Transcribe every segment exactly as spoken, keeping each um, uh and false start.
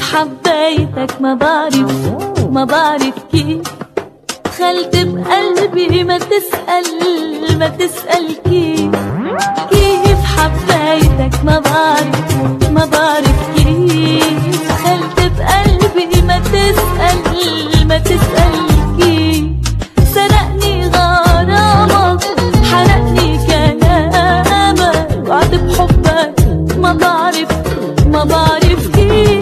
حبيتك ما بعرف ما بعرف كيف دخلت بقلبي ما تسأل ما تسأل كيف كيف حبيتك ما بعرف ما بعرف كيف دخلت بقلبي ما تسأل ما تسأل كيف سرقني غرامك حرقني كلامك وعد بحبك ما بعرف ما بعرف كيف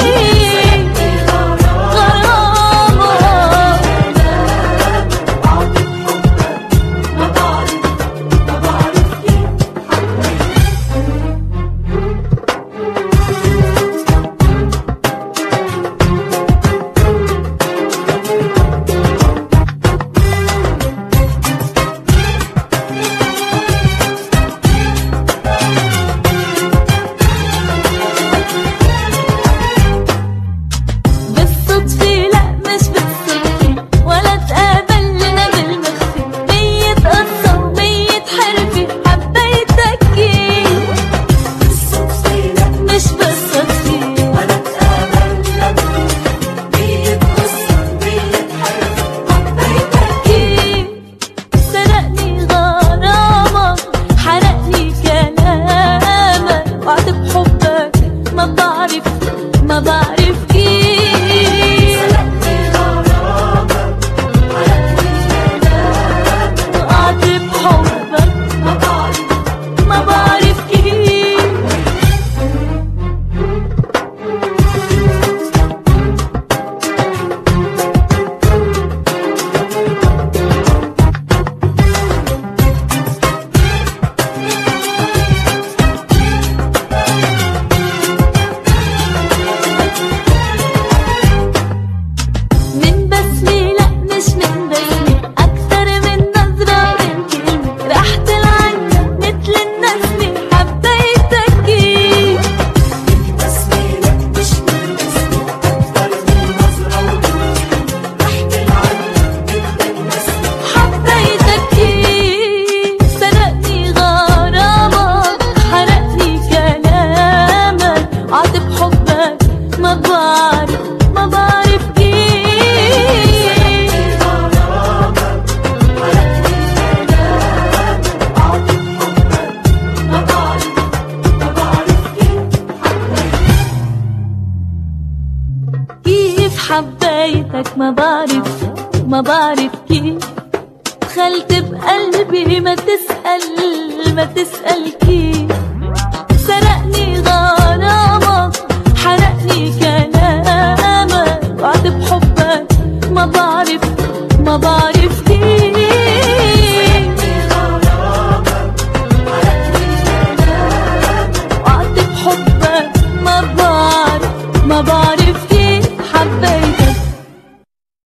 ما بعرف كيف وقعت بحبك ما بعرف ما بعرف كيف ما بعرف ما بعرف كيف كيف حبيتك ما بعرف ما بعرف كيف دخلت بقلبي ما تسأل ما تسأل كيف سرقني غار